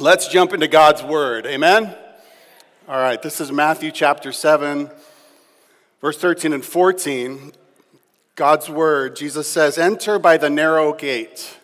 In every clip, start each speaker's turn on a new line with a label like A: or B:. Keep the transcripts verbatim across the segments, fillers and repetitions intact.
A: Let's jump into God's word. Amen? All right, this is Matthew chapter seven, verse thirteen and fourteen. God's word, Jesus says, "Enter by the narrow gate,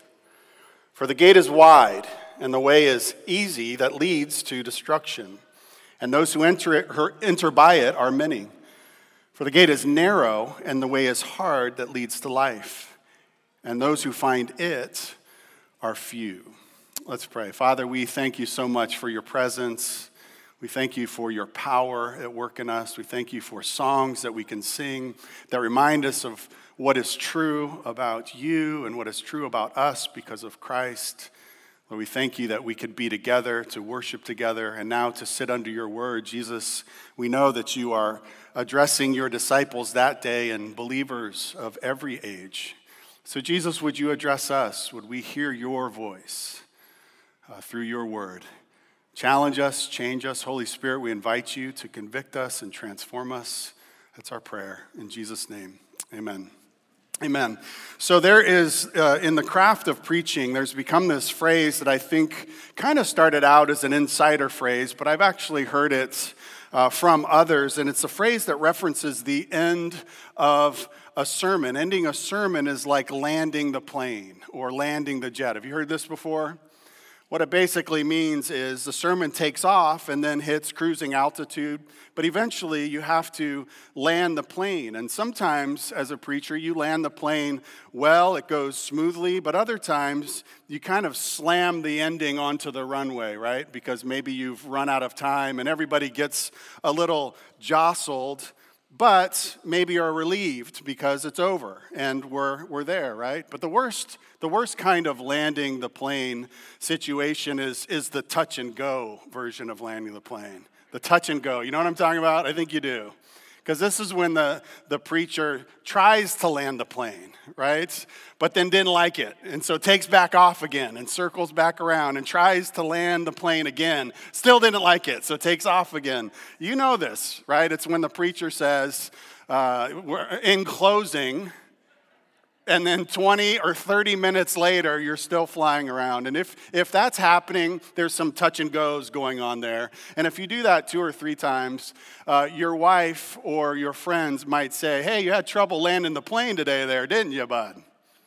A: for the gate is wide, and the way is easy that leads to destruction. And those who enter it, enter by it are many. For the gate is narrow, and the way is hard that leads to life. And those who find it are few." Let's pray. Father, we thank you so much for your presence. We thank you for your power at work in us. We thank you for songs that we can sing that remind us of what is true about you and what is true about us because of Christ. Lord, we thank you that we could be together to worship together and now to sit under your word. Jesus, we know that you are addressing your disciples that day and believers of every age. So Jesus, would you address us? Would we hear your voice uh, through your word? Challenge us, change us. Holy Spirit, we invite you to convict us and transform us. That's our prayer. In Jesus' name, amen. Amen. So there is, uh, in the craft of preaching, there's become this phrase that I think kind of started out as an insider phrase, but I've actually heard it uh, from others, and it's a phrase that references the end of a sermon. Ending a sermon is like landing the plane or landing the jet. Have you heard this before? What it basically means is the sermon takes off and then hits cruising altitude, but eventually you have to land the plane. And sometimes, as a preacher, you land the plane well, it goes smoothly, but other times you kind of slam the ending onto the runway, right? Because maybe you've run out of time and everybody gets a little jostled, but maybe are relieved because it's over and we're we're there, right? But the worst the worst kind of landing the plane situation is is the touch and go version of landing the plane. The touch and go. You know what I'm talking about? I think you do. Because this is when the, the preacher tries to land the plane, right? But then didn't like it. And so takes back off again and circles back around and tries to land the plane again. Still didn't like it, so takes off again. You know this, right? It's when the preacher says, uh, in closing, and then twenty or thirty minutes later, you're still flying around. And if, if that's happening, there's some touch and goes going on there. And if you do that two or three times, uh, your wife or your friends might say, "Hey, you had trouble landing the plane today there, didn't you, bud?"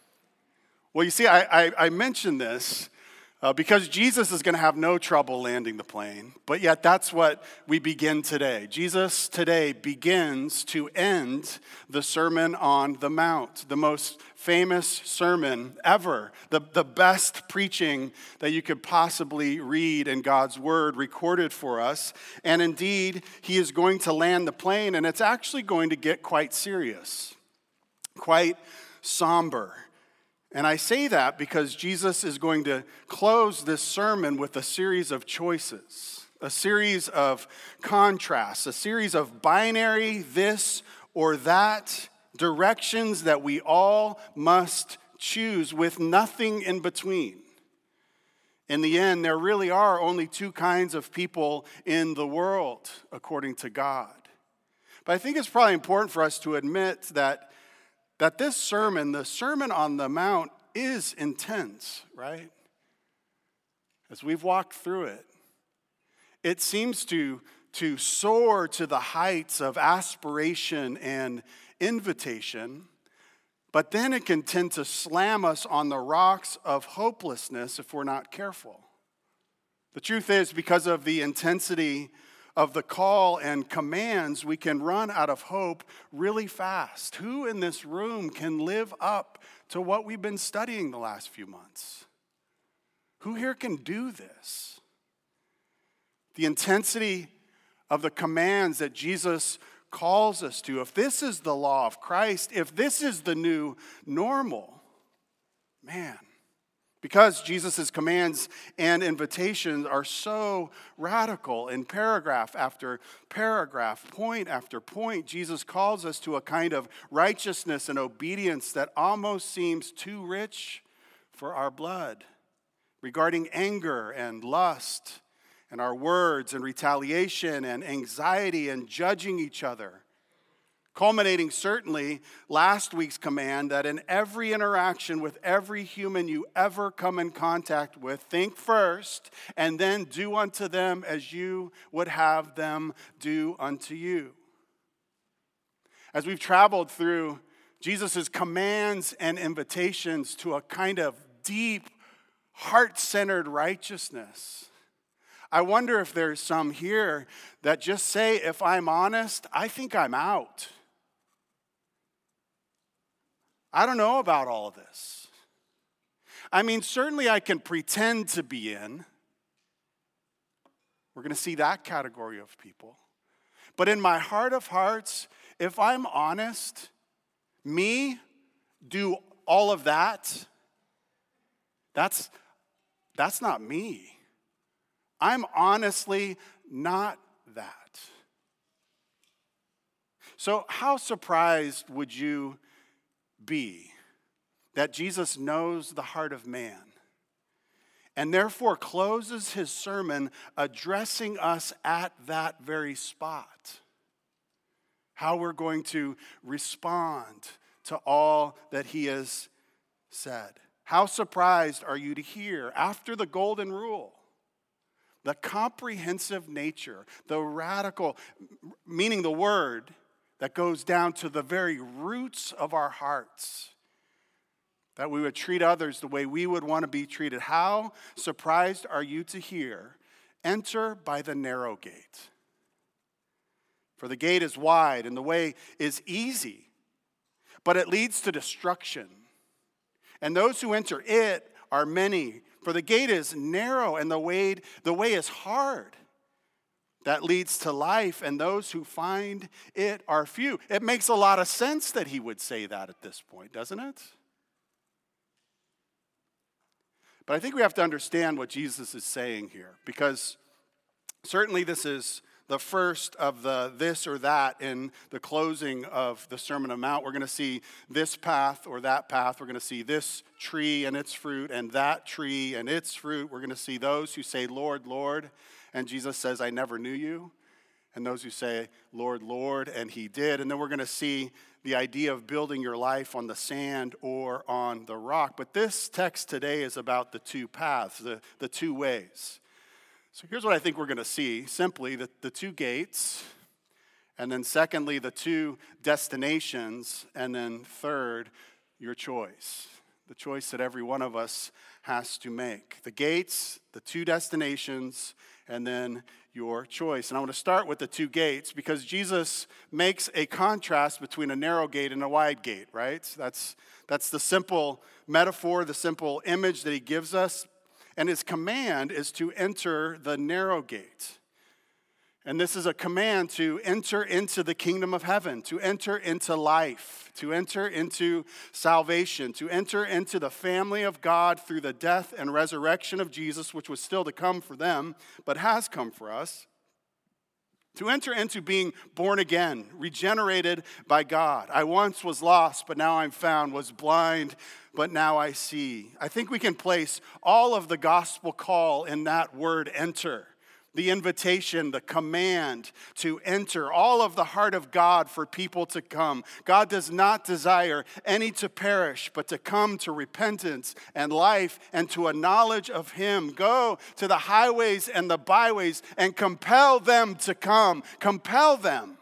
A: Well, you see, I, I, I mentioned this uh, because Jesus is going to have no trouble landing the plane. But yet that's what we begin today. Jesus today begins to end the Sermon on the Mount, the most famous sermon ever, the, the best preaching that you could possibly read in God's word recorded for us. And indeed, he is going to land the plane, and it's actually going to get quite serious, quite somber. And I say that because Jesus is going to close this sermon with a series of choices, a series of contrasts, a series of binary this or that directions that we all must choose with nothing in between. In the end, there really are only two kinds of people in the world, according to God. But I think it's probably important for us to admit that that this sermon, the Sermon on the Mount, is intense, right? As we've walked through it, it seems to, to soar to the heights of aspiration and invitation, but then it can tend to slam us on the rocks of hopelessness if we're not careful. The truth is, because of the intensity of the call and commands, we can run out of hope really fast. Who in this room can live up to what we've been studying the last few months? Who here can do this? The intensity of the commands that Jesus calls us to, if this is the law of Christ, if this is the new normal, man, because Jesus' commands and invitations are so radical in paragraph after paragraph, point after point, Jesus calls us to a kind of righteousness and obedience that almost seems too rich for our blood, regarding anger and lust and our words and retaliation and anxiety and judging each other, culminating certainly last week's command that in every interaction with every human you ever come in contact with, think first and then do unto them as you would have them do unto you. As we've traveled through Jesus' commands and invitations to a kind of deep, heart-centered righteousness, I wonder if there's some here that just say, if I'm honest, I think I'm out. I don't know about all of this. I mean, certainly I can pretend to be in. We're going to see that category of people. But in my heart of hearts, if I'm honest, me do all of that, that's, that's not me. I'm honestly not that. So how surprised would you be that Jesus knows the heart of man and therefore closes his sermon addressing us at that very spot? How we're going to respond to all that he has said. How surprised are you to hear, after the golden rule, the comprehensive nature, the radical, meaning the word that goes down to the very roots of our hearts, that we would treat others the way we would want to be treated. How surprised are you to hear, enter by the narrow gate? For the gate is wide and the way is easy, but it leads to destruction. And those who enter it are many. For the gate is narrow and the way, the way is hard. That leads to life, and those who find it are few. It makes a lot of sense that he would say that at this point, doesn't it? But I think we have to understand what Jesus is saying here, because certainly this is the first of the this or that in the closing of the Sermon on the Mount. We're going to see this path or that path. We're going to see this tree and its fruit and that tree and its fruit. We're going to see those who say, Lord, Lord, and Jesus says, I never knew you. And those who say, Lord, Lord, and he did. And then we're going to see the idea of building your life on the sand or on the rock. But this text today is about the two paths, the, the two ways. So here's what I think we're going to see. Simply, the, the two gates, and then secondly, the two destinations, and then third, your choice. The choice that every one of us has to make. The gates, the two destinations, and then your choice. And I want to start with the two gates because Jesus makes a contrast between a narrow gate and a wide gate, right? That's, that's the simple metaphor, the simple image that he gives us. And his command is to enter the narrow gate. And this is a command to enter into the kingdom of heaven, to enter into life, to enter into salvation, to enter into the family of God through the death and resurrection of Jesus, which was still to come for them, but has come for us. To enter into being born again, regenerated by God. I once was lost, but now I'm found, was blind, but now I see. I think we can place all of the gospel call in that word enter. The invitation, the command to enter, all of the heart of God for people to come. God does not desire any to perish, but to come to repentance and life and to a knowledge of him. Go to the highways and the byways and compel them to come. Compel them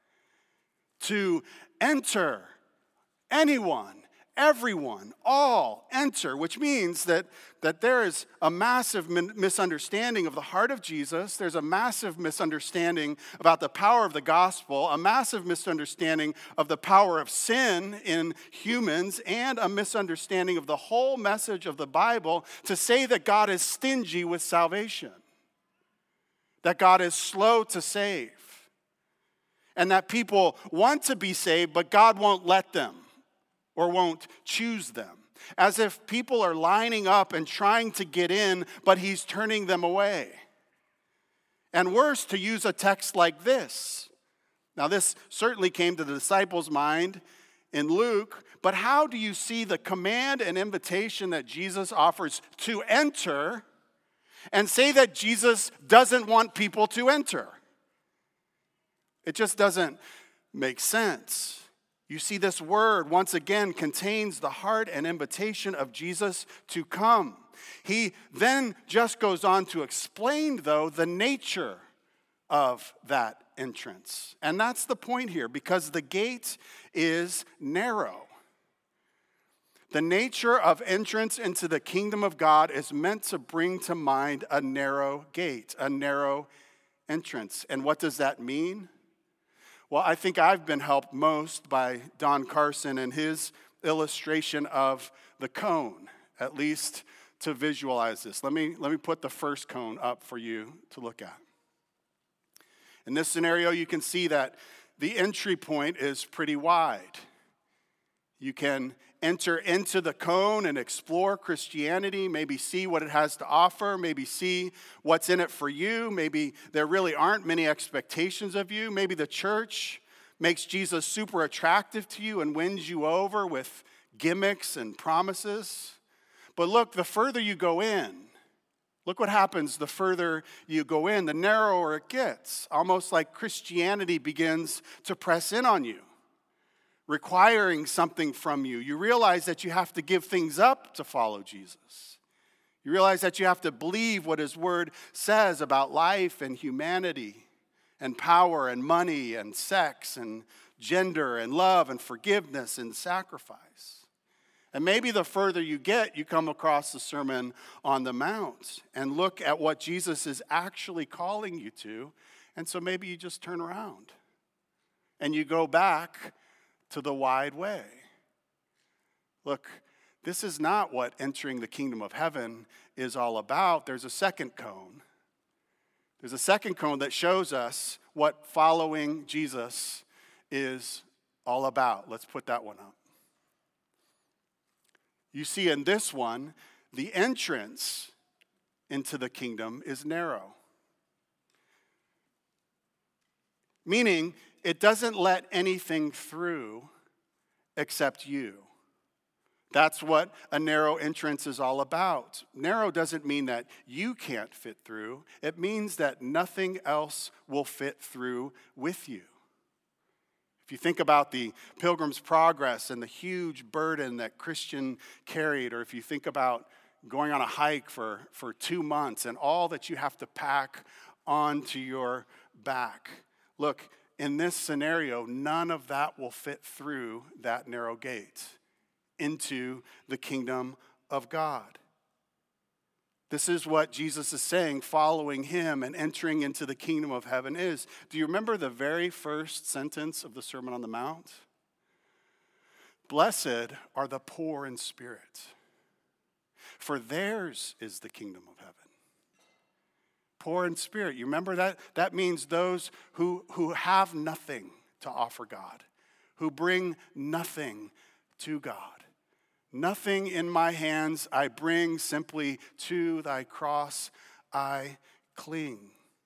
A: to enter. Anyone, everyone, all enter, which means that, that there is a massive misunderstanding of the heart of Jesus. There's a massive misunderstanding about the power of the gospel, a massive misunderstanding of the power of sin in humans, and a misunderstanding of the whole message of the Bible to say that God is stingy with salvation, that God is slow to save, and that people want to be saved, but God won't let them. Or won't choose them. As if people are lining up and trying to get in, but he's turning them away. And worse, to use a text like this. Now, this certainly came to the disciples' mind in Luke, but how do you see the command and invitation that Jesus offers to enter and say that Jesus doesn't want people to enter? It just doesn't make sense. You see, this word once again contains the heart and invitation of Jesus to come. He then just goes on to explain, though, the nature of that entrance. And that's the point here, because the gate is narrow. The nature of entrance into the kingdom of God is meant to bring to mind a narrow gate, a narrow entrance. And what does that mean? Well, I think I've been helped most by Don Carson and his illustration of the cone, at least to visualize this. Let me, let me put the first cone up for you to look at. In this scenario, you can see that the entry point is pretty wide. You can enter into the cone and explore Christianity, maybe see what it has to offer, maybe see what's in it for you. Maybe there really aren't many expectations of you. Maybe the church makes Jesus super attractive to you and wins you over with gimmicks and promises. But look, the further you go in, look what happens the further you go in, the narrower it gets, almost like Christianity begins to press in on you, requiring something from you. You realize that you have to give things up to follow Jesus. You realize that you have to believe what his word says about life and humanity and power and money and sex and gender and love and forgiveness and sacrifice. And maybe the further you get, you come across the Sermon on the Mount and look at what Jesus is actually calling you to. And so maybe you just turn around and you go back to the wide way. Look, this is not what entering the kingdom of heaven is all about. There's a second cone. There's a second cone that shows us what following Jesus is all about. Let's put that one up. You see, in this one, the entrance into the kingdom is narrow. Meaning, it doesn't let anything through except you. That's what a narrow entrance is all about. Narrow doesn't mean that you can't fit through. It means that nothing else will fit through with you. If you think about the Pilgrim's Progress and the huge burden that Christian carried, or if you think about going on a hike for, for two months and all that you have to pack onto your back, look, in this scenario, none of that will fit through that narrow gate into the kingdom of God. This is what Jesus is saying, following him and entering into the kingdom of heaven is. Do you remember the very first sentence of the Sermon on the Mount? Blessed are the poor in spirit, for theirs is the kingdom of heaven. Poor in spirit. You remember that? That means those who, who have nothing to offer God, who bring nothing to God. Nothing in my hands I bring, simply to thy cross I cling.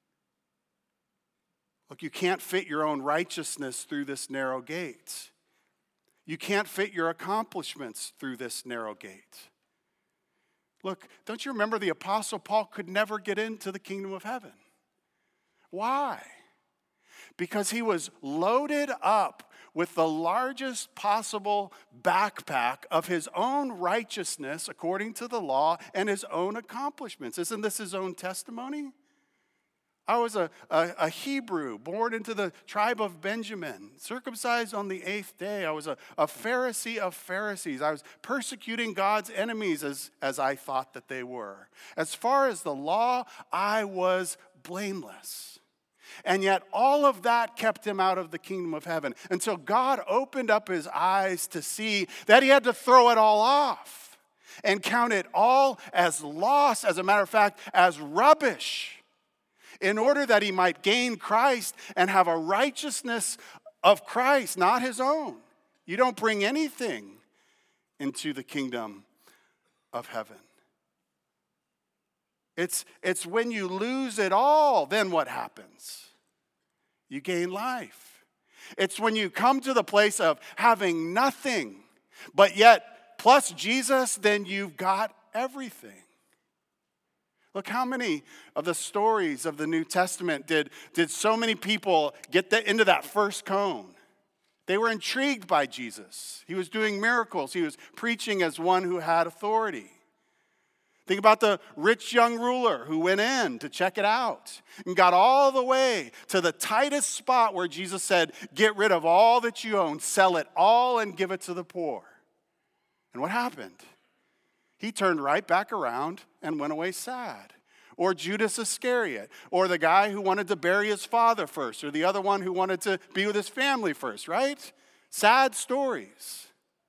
A: Look, you can't fit your own righteousness through this narrow gate. You can't fit your accomplishments through this narrow gate. Look, don't you remember the Apostle Paul could never get into the kingdom of heaven? Why? Because he was loaded up with the largest possible backpack of his own righteousness according to the law and his own accomplishments. Isn't this his own testimony? I was a, a, a Hebrew born into the tribe of Benjamin, circumcised on the eighth day. I was a, a Pharisee of Pharisees. I was persecuting God's enemies as, as I thought that they were. As far as the law, I was blameless. And yet all of that kept him out of the kingdom of heaven until God opened up his eyes to see that he had to throw it all off and count it all as loss, as a matter of fact, as rubbish, in order that he might gain Christ and have a righteousness of Christ, not his own. You don't bring anything into the kingdom of heaven. It's, it's when you lose it all, then what happens? You gain life. It's when you come to the place of having nothing, but yet plus Jesus, then you've got everything. Look, how many of the stories of the New Testament did, did so many people get the, into that first cone They were intrigued by Jesus. He was doing miracles. He was preaching as one who had authority. Think about the rich young ruler who went in to check it out and got all the way to the tightest spot where Jesus said, get rid of all that you own, sell it all and give it to the poor. And what happened? He turned right back around and went away sad. Or Judas Iscariot, or the guy who wanted to bury his father first, or the other one who wanted to be with his family first, right? Sad stories.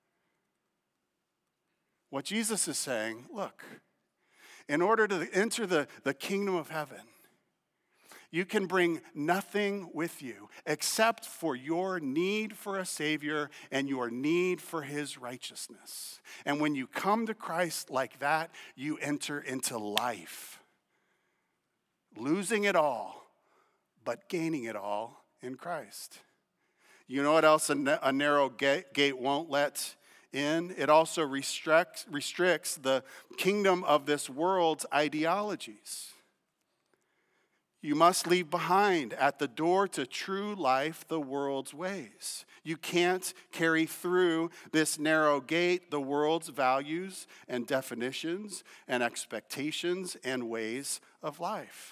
A: What Jesus is saying, look, in order to enter the, the kingdom of heaven, you can bring nothing with you except for your need for a Savior and your need for his righteousness. And when you come to Christ like that, you enter into life. Losing it all, but gaining it all in Christ. You know what else a, a narrow gate, gate won't let in? It also restricts, restricts the kingdom of this world's ideologies. You must leave behind at the door to true life the world's ways. You can't carry through this narrow gate the world's values and definitions and expectations and ways of life.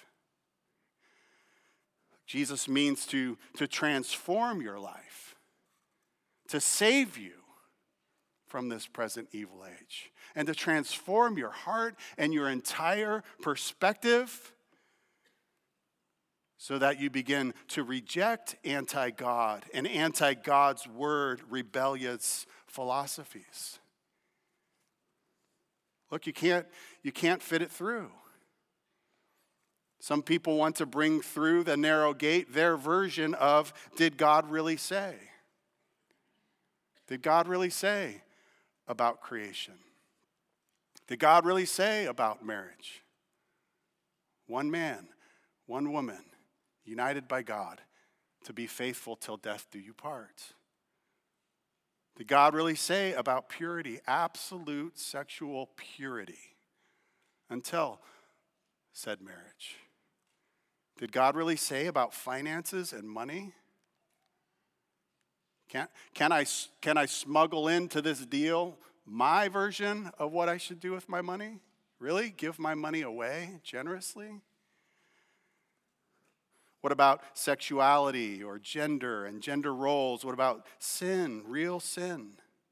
A: Jesus means to, to transform your life, to save you from this present evil age, and to transform your heart and your entire perspective so that you begin to reject anti-God and anti-God's word rebellious philosophies. Look, you can't, you can't fit it through. Some people want to bring through the narrow gate their version of, did God really say? Did God really say about creation? Did God really say about marriage? One man, one woman, united by God, to be faithful till death do you part. Did God really say about purity, absolute sexual purity, until said marriage? Did God really say about finances and money? Can, can, I, can I smuggle into this deal my version of what I should do with my money? Really? Give my money away generously? What about sexuality or gender and gender roles? What about sin, real sin?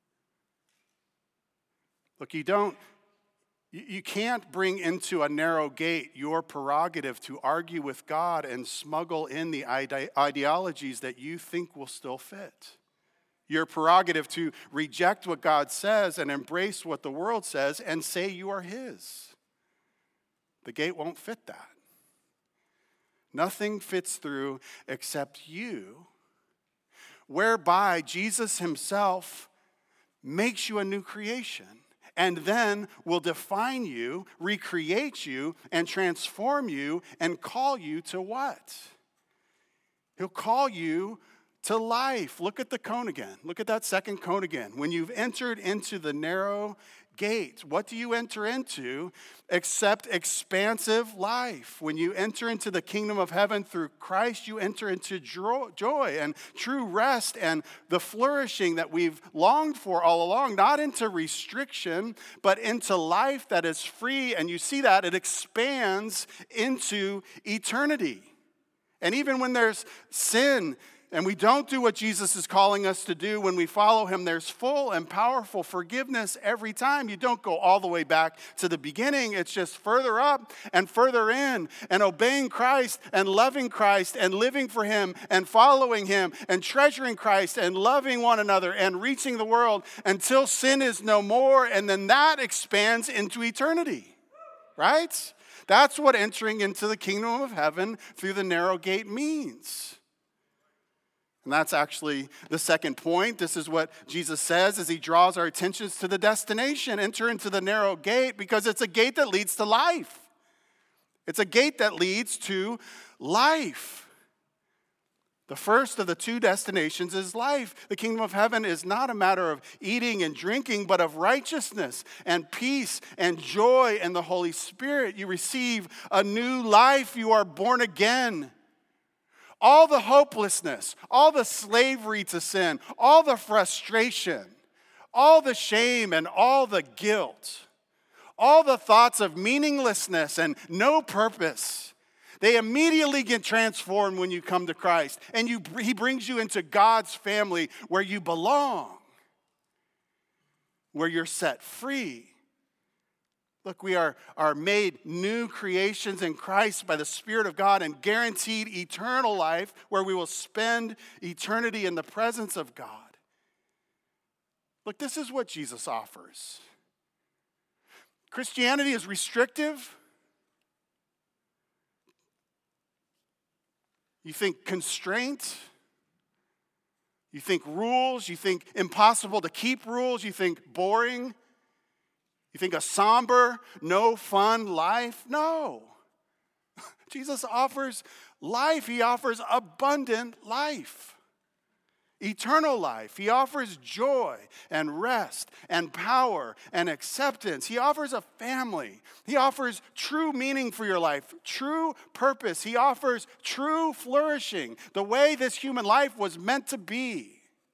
A: Look, you don't You can't bring into a narrow gate your prerogative to argue with God and smuggle in the ide- ideologies that you think will still fit. Your prerogative to reject what God says and embrace what the world says and say you are his. The gate won't fit that. Nothing fits through except you, whereby Jesus himself makes you a new creation. And then will define you, recreate you, and transform you, and call you to what? He'll call you to life. Look at the cone again. Look at that second cone again. When you've entered into the narrow gate, what do you enter into except expansive life? When you enter into the kingdom of heaven through Christ, you enter into joy and true rest and the flourishing that we've longed for all along, not into restriction, but into life that is free. And you see that it expands into eternity. And even when there's sin, and we don't do what Jesus is calling us to do when we follow him, there's full and powerful forgiveness every time. You don't go all the way back to the beginning. It's just further up and further in and obeying Christ and loving Christ and living for him and following him and treasuring Christ and loving one another and reaching the world until sin is no more. And then that expands into eternity, right? That's what entering into the kingdom of heaven through the narrow gate means. And that's actually the second point. This is what Jesus says as he draws our attentions to the destination. Enter into the narrow gate because it's a gate that leads to life. It's a gate that leads to life. The first of the two destinations is life. The kingdom of heaven is not a matter of eating and drinking, but of righteousness and peace and joy in the Holy Spirit. You receive a new life. You are born again. All the hopelessness, all the slavery to sin, all the frustration, all the shame and all the guilt, all the thoughts of meaninglessness and no purpose, they immediately get transformed when you come to Christ. And you, he brings you into God's family where you belong, where you're set free. Look, we are, are made new creations in Christ by the Spirit of God and guaranteed eternal life where we will spend eternity in the presence of God. Look, this is what Jesus offers. Christianity is restrictive. You think constraint. You think rules. You think impossible to keep rules. You think boring. You think a somber, no fun life? No. Jesus offers life. He offers abundant life, eternal life. He offers joy and rest and power and acceptance. He offers a family. He offers true meaning for your life, true purpose. He offers true flourishing, the way this human life was meant to be.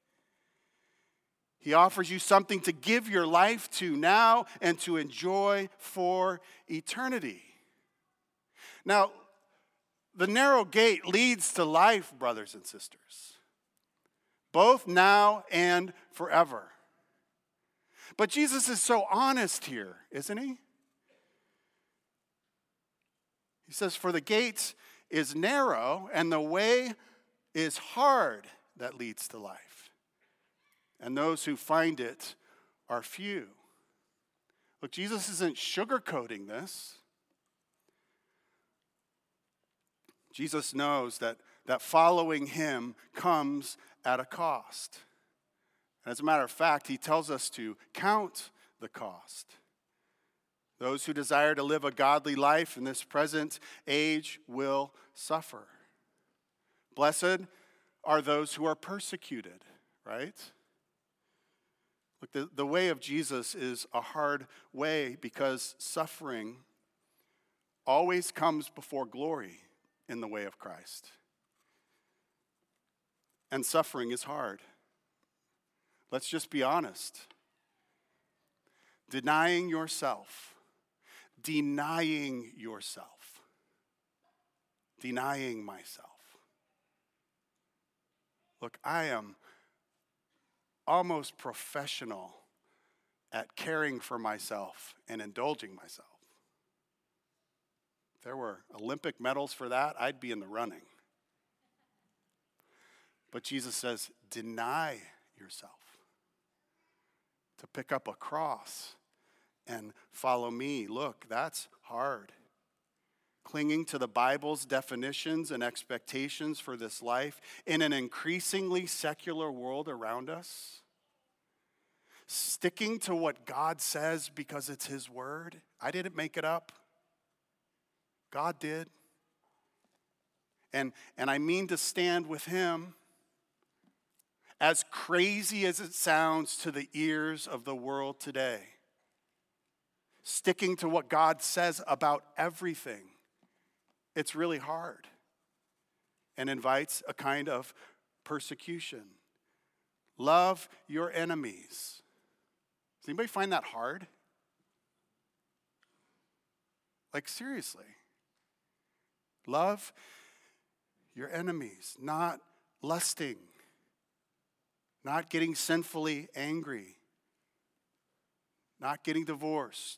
A: He offers you something to give your life to now and to enjoy for eternity. Now, the narrow gate leads to life, brothers and sisters, both now and forever. But Jesus is so honest here, isn't he? He says, for the gate is narrow and the way is hard that leads to life. And those who find it are few. Look, Jesus isn't sugarcoating this. Jesus knows that, that following him comes at a cost. And as a matter of fact, he tells us to count the cost. Those who desire to live a godly life in this present age will suffer. Blessed are those who are persecuted, right? Look, the, the way of Jesus is a hard way because suffering always comes before glory in the way of Christ. And suffering is hard. Let's just be honest. Denying yourself, denying yourself, denying myself. Look, I am almost professional at caring for myself and indulging myself. If there were Olympic medals for that, I'd be in the running. But Jesus says, deny yourself. To pick up a cross and follow me. Look, that's hard. Clinging to the Bible's definitions and expectations for this life in an increasingly secular world around us. Sticking to what God says because it's his word. I didn't make it up. God did. And, and I mean to stand with him. As crazy as it sounds to the ears of the world today. Sticking to what God says about everything. It's really hard and invites a kind of persecution. Love your enemies. Does anybody find that hard? Like, seriously. Love your enemies, not lusting, not getting sinfully angry, not getting divorced.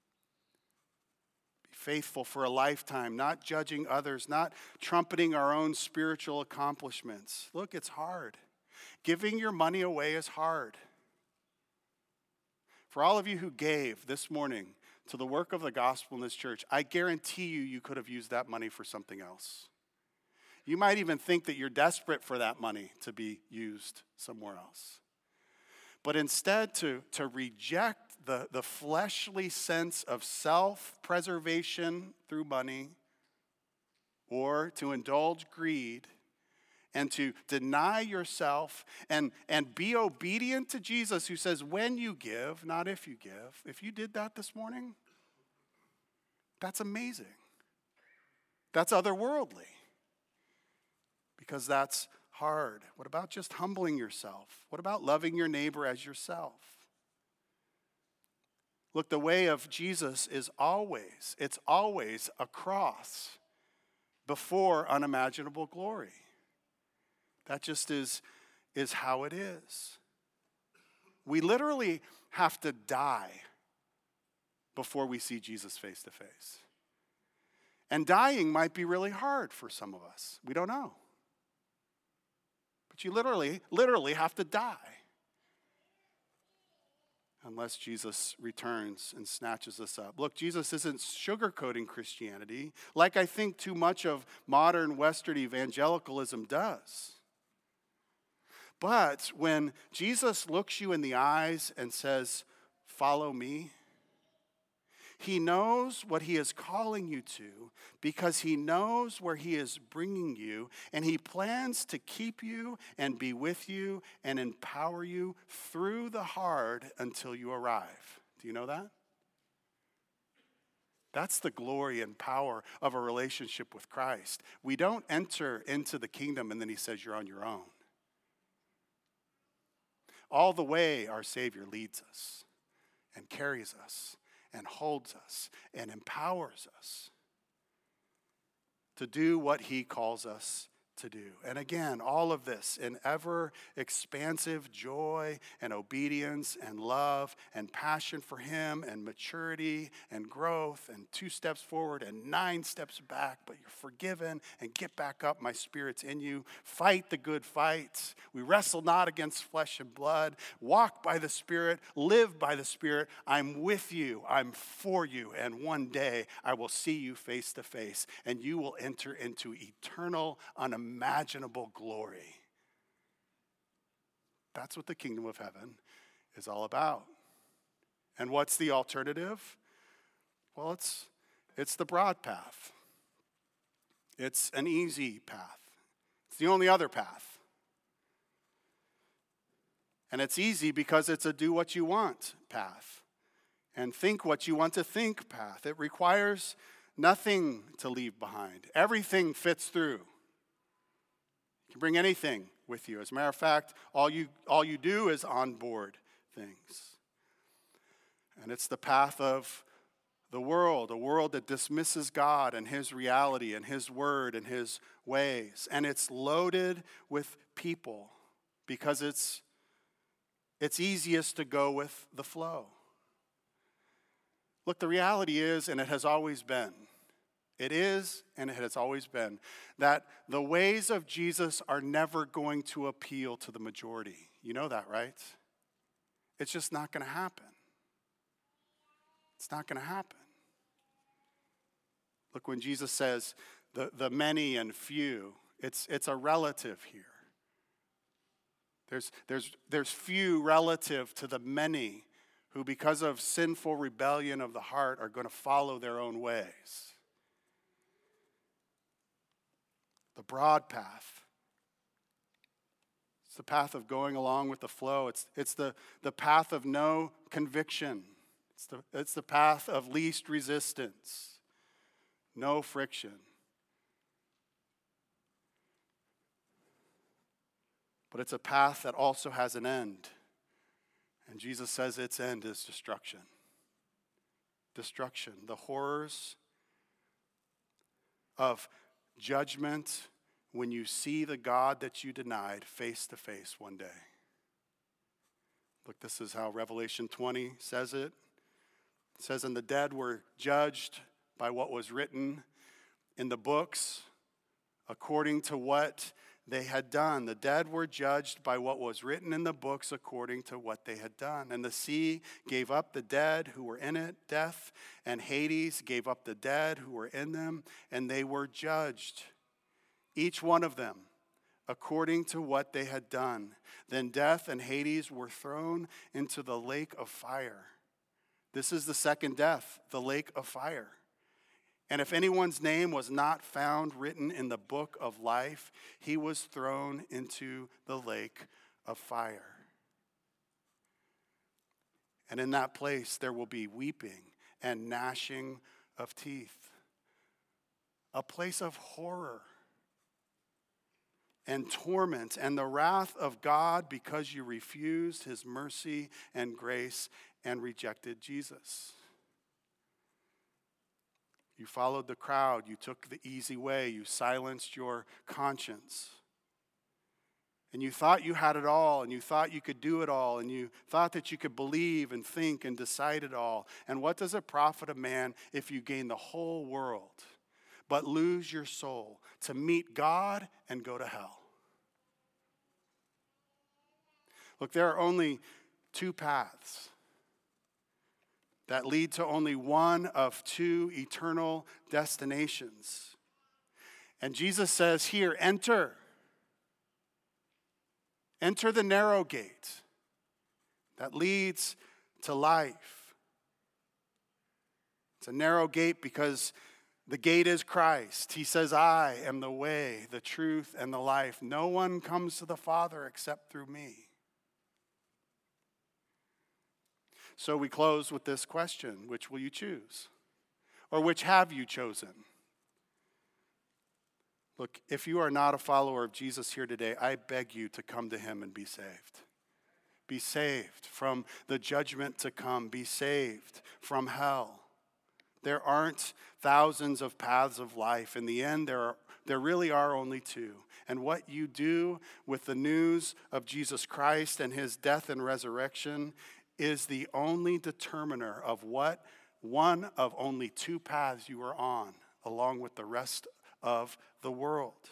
A: Faithful for a lifetime, not judging others, not trumpeting our own spiritual accomplishments. Look, it's hard. Giving your money away is hard. For all of you who gave this morning to the work of the gospel in this church, I guarantee you, you could have used that money for something else. You might even think that you're desperate for that money to be used somewhere else. But instead to, to reject the, the fleshly sense of self-preservation through money, or to indulge greed, and to deny yourself and, and be obedient to Jesus, who says, when you give, not if you give. If you did that this morning, that's amazing. That's otherworldly. because that's hard. What about just humbling yourself? What about loving your neighbor as yourself? Look, the way of Jesus is always, it's always a cross before unimaginable glory. That just is, is how it is. We literally have to die before we see Jesus face to face. And dying might be really hard for some of us. We don't know. But you literally, literally have to die unless Jesus returns and snatches us up. Look, Jesus isn't sugarcoating Christianity like I think too much of modern Western evangelicalism does. But when Jesus looks you in the eyes and says, "Follow me," he knows what he is calling you to because he knows where he is bringing you, and he plans to keep you and be with you and empower you through the hard until you arrive. Do you know that? That's the glory and power of a relationship with Christ. We don't enter into the kingdom and then he says you're on your own. All the way our Savior leads us and carries us and holds us and empowers us to do what he calls us to do. And again, all of this in ever expansive joy and obedience and love and passion for him and maturity and growth and two steps forward and nine steps back, but you're forgiven and get back up. My Spirit's in you. Fight the good fight. We wrestle not against flesh and blood. Walk by the Spirit. Live by the Spirit. I'm with you. I'm for you. And one day I will see you face to face and you will enter into eternal, unimaginable Imaginable glory. That's what the kingdom of heaven is all about. And what's the alternative? Well, it's it's the broad path. It's an easy path. It's the only other path. And it's easy because it's a do what you want path and think what you want to think path. It requires nothing to leave behind. Everything fits through. You can bring anything with you. As a matter of fact, all you all you do is onboard things. And it's the path of the world, a world that dismisses God and his reality and his word and his ways. And it's loaded with people because it's it's easiest to go with the flow. Look, the reality is, and it has always been, It is, and it has always been, that the ways of Jesus are never going to appeal to the majority. You know that, right? It's just not going to happen. It's not going to happen. Look, when Jesus says the, the many and few, it's, it's a relative here. There's, there's, there's few relative to the many who, because of sinful rebellion of the heart, are going to follow their own ways. The broad path. It's the path of going along with the flow. It's, it's the, the path of no conviction. It's the, it's the path of least resistance. No friction. But it's a path that also has an end. And Jesus says its end is destruction. Destruction. The horrors of judgment when you see the God that you denied face to face one day. Look, this is how Revelation twenty says it. It says, and the dead were judged by what was written in the books according to what they had done. The dead were judged by what was written in the books according to what they had done. And the sea gave up the dead who were in it. Death and Hades gave up the dead who were in them, and they were judged, each one of them, according to what they had done. Then death and Hades were thrown into the lake of fire. This is the second death, the lake of fire. And if anyone's name was not found written in the book of life, he was thrown into the lake of fire. And in that place there will be weeping and gnashing of teeth. A place of horror. and torment and the wrath of God because you refused his mercy and grace and rejected Jesus. You followed the crowd. You took the easy way. You silenced your conscience. And you thought you had it all, and you thought you could do it all, and you thought that you could believe and think and decide it all. And what does it profit a man if you gain the whole world, but lose your soul to meet God and go to hell? Look, there are only two paths that lead to only one of two eternal destinations. And Jesus says here, enter. Enter the narrow gate that leads to life. It's a narrow gate because the gate is Christ. He says, I am the way, the truth, and the life. No one comes to the Father except through me. So we close with this question: which will you choose? Or which have you chosen? Look, if you are not a follower of Jesus here today, I beg you to come to him and be saved. Be saved from the judgment to come. Be saved from hell. There aren't thousands of paths of life. In the end, there are, there really are only two. And what you do with the news of Jesus Christ and his death and resurrection is the only determiner of what one of only two paths you are on, along with the rest of the world.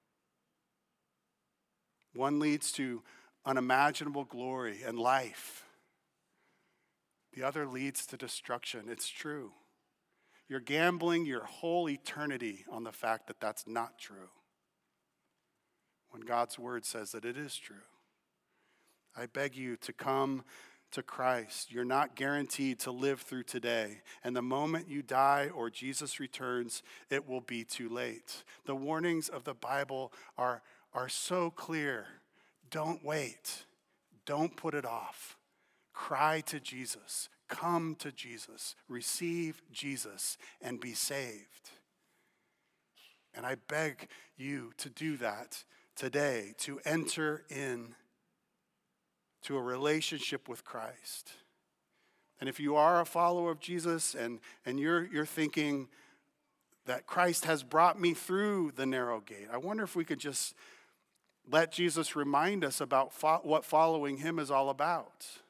A: One leads to unimaginable glory and life. The other leads to destruction. It's true. You're gambling your whole eternity on the fact that that's not true, when God's word says that it is true. I beg you to come to Christ. You're not guaranteed to live through today. And the moment you die or Jesus returns, it will be too late. The warnings of the Bible are, are so clear. Don't wait. Don't put it off. Cry to Jesus. Come to Jesus. Receive Jesus and be saved. And I beg you to do that today, to enter in to a relationship with Christ. And if you are a follower of Jesus and, and you're, you're thinking that Christ has brought me through the narrow gate, I wonder if we could just let Jesus remind us about fo- what following him is all about.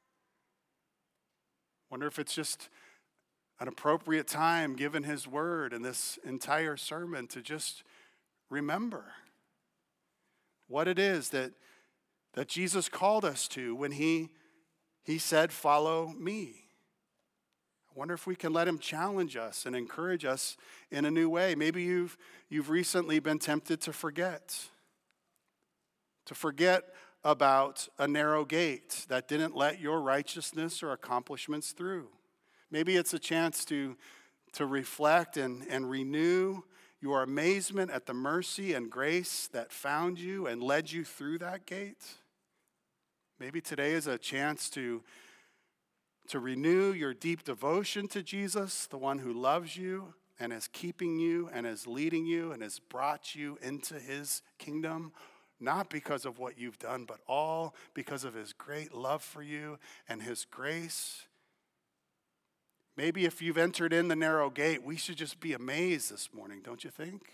A: Wonder if it's just an appropriate time, given his word and this entire sermon, to just remember what it is that that Jesus called us to when he, he said, follow me. I wonder if we can let him challenge us and encourage us in a new way. Maybe you've, you've recently been tempted to forget. To forget about a narrow gate that didn't let your righteousness or accomplishments through. Maybe it's a chance to, to reflect and, and renew your amazement at the mercy and grace that found you and led you through that gate. Maybe today is a chance to, to renew your deep devotion to Jesus, the one who loves you and is keeping you and is leading you and has brought you into his kingdom, not because of what you've done, but all because of his great love for you and his grace. Maybe if you've entered in the narrow gate, we should just be amazed this morning, don't you think?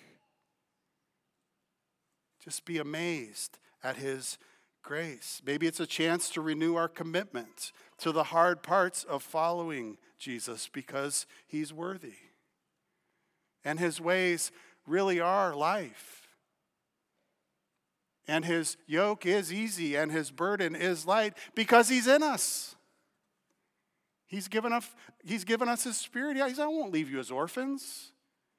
A: Just be amazed at his grace. Maybe it's a chance to renew our commitment to the hard parts of following Jesus because he's worthy. And his ways really are life. And his yoke is easy and his burden is light because he's in us. He's given us, he's given us his spirit. He says, I won't leave you as orphans.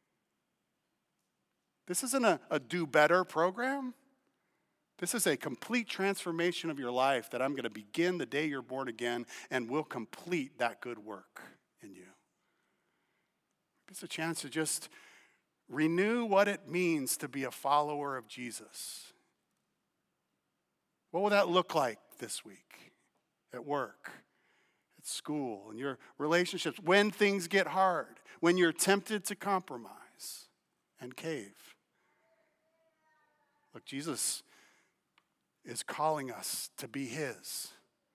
A: This isn't a, a do-better program. This is a complete transformation of your life that I'm going to begin the day you're born again and will complete that good work in you. It's a chance to just renew what it means to be a follower of Jesus. What will that look like this week at work, at school, in your relationships, when things get hard, when you're tempted to compromise and cave? Look, Jesus is calling us to be his,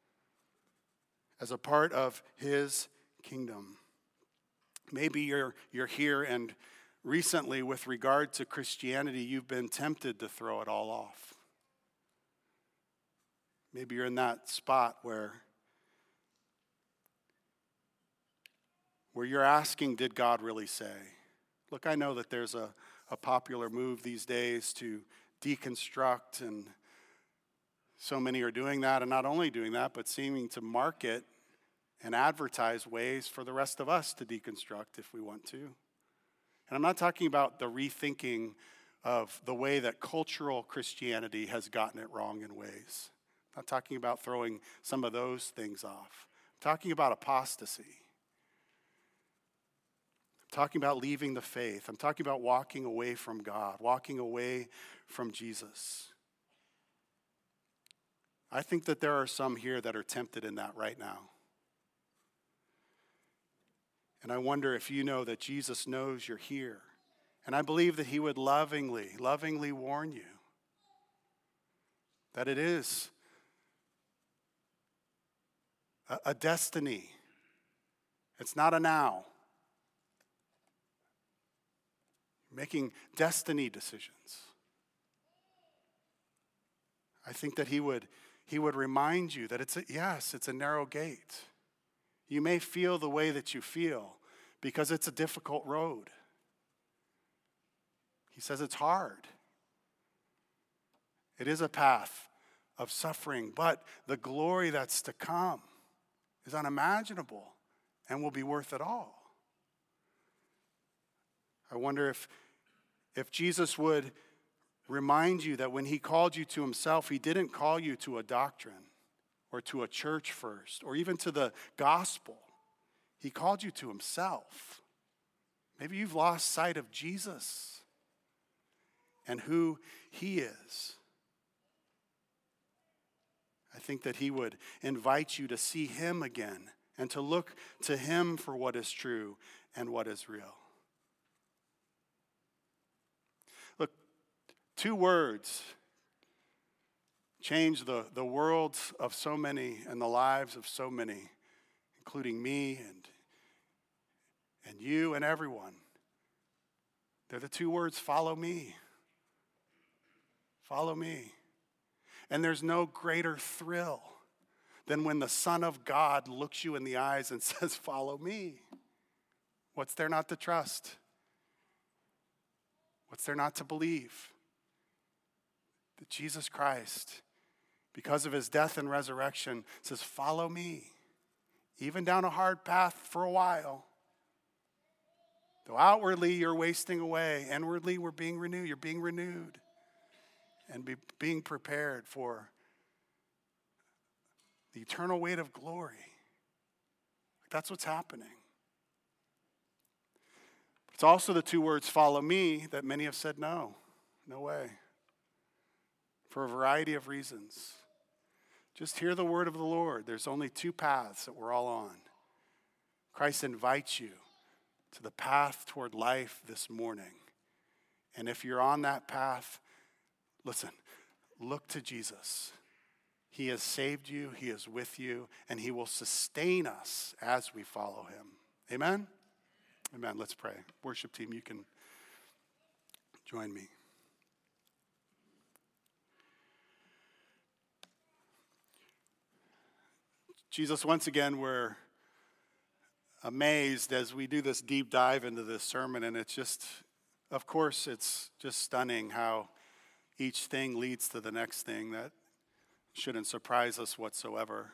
A: as a part of his kingdom. Maybe you're, you're here and recently, with regard to Christianity, you've been tempted to throw it all off. Maybe you're in that spot where, where you're asking, did God really say? Look, I know that there's a, a popular move these days to deconstruct, and so many are doing that, and not only doing that, but seeming to market and advertise ways for the rest of us to deconstruct if we want to. And I'm not talking about the rethinking of the way that cultural Christianity has gotten it wrong in ways. I'm not talking about throwing some of those things off. I'm talking about apostasy. I'm talking about leaving the faith. I'm talking about walking away from God, walking away from Jesus. I think that there are some here that are tempted in that right now. And I wonder if you know that Jesus knows you're here. And I believe that he would lovingly, lovingly warn you that it is a, a destiny. It's not a now. You're making destiny decisions. I think that he would, he would remind you that it's a, yes, it's a narrow gate. You may feel the way that you feel because it's a difficult road. He says it's hard. It is a path of suffering, but the glory that's to come is unimaginable and will be worth it all. I wonder if, if Jesus would remind you that when he called you to himself, he didn't call you to a doctrine or to a church first, or even to the gospel. He called you to himself. Maybe you've lost sight of Jesus and who he is. I think that he would invite you to see him again and to look to him for what is true and what is real. Look, two words change the, the worlds of so many and the lives of so many, including me and, and you and everyone. They're the two words, follow me. Follow me. And there's no greater thrill than when the Son of God looks you in the eyes and says, follow me. What's there not to trust? What's there not to believe? That Jesus Christ, because of his death and resurrection, says, follow me, even down a hard path for a while. Though outwardly you're wasting away, inwardly we're being renewed. You're being renewed and be, being prepared for the eternal weight of glory. That's what's happening. It's also the two words, follow me, that many have said no, no way. For a variety of reasons. Just hear the word of the Lord. There's only two paths that we're all on. Christ invites you to the path toward life this morning. And if you're on that path, listen, look to Jesus. He has saved you, he is with you, and he will sustain us as we follow him. Amen? Amen. Let's pray. Worship team, you can join me. Jesus, once again, we're amazed as we do this deep dive into this sermon, and it's just, of course, it's just stunning how each thing leads to the next thing. That shouldn't surprise us whatsoever.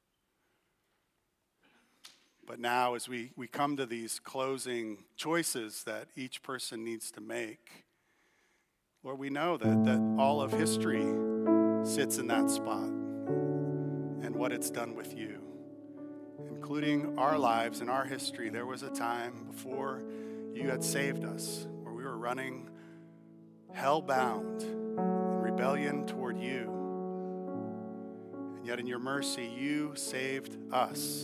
A: But now as we, we come to these closing choices that each person needs to make, Lord, we know that, that all of history sits in that spot. And what it's done with you, including our lives and our history. There was a time before you had saved us where we were running hell-bound in rebellion toward you. And yet in your mercy, you saved us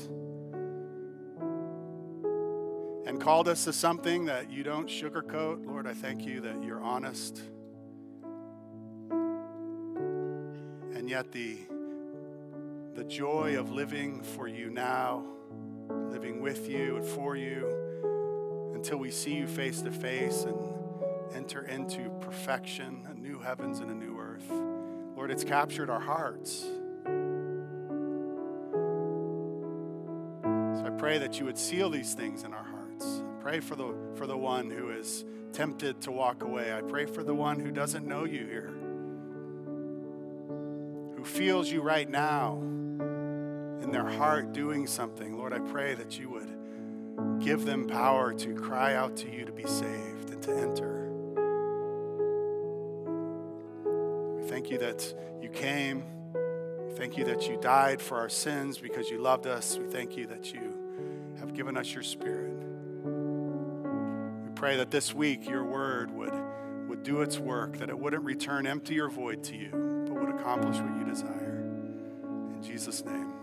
A: and called us to something that you don't sugarcoat. Lord, I thank you that you're honest. and yet the, the joy of living for you now, living with you and for you until we see you face to face and enter into perfection, a new heavens and a new earth. Lord, it's captured our hearts. So I pray that you would seal these things in our hearts. I pray for the, for the one who is tempted to walk away. I pray for the one who doesn't know you here, who feels you right now in their heart doing something. Lord, I pray that you would give them power to cry out to you to be saved and to enter. We thank you that you came. We thank you that you died for our sins because you loved us. We thank you that you have given us your Spirit. We pray that this week your word would, would do its work, that it wouldn't return empty or void to you, but would accomplish what you desire. In Jesus' name.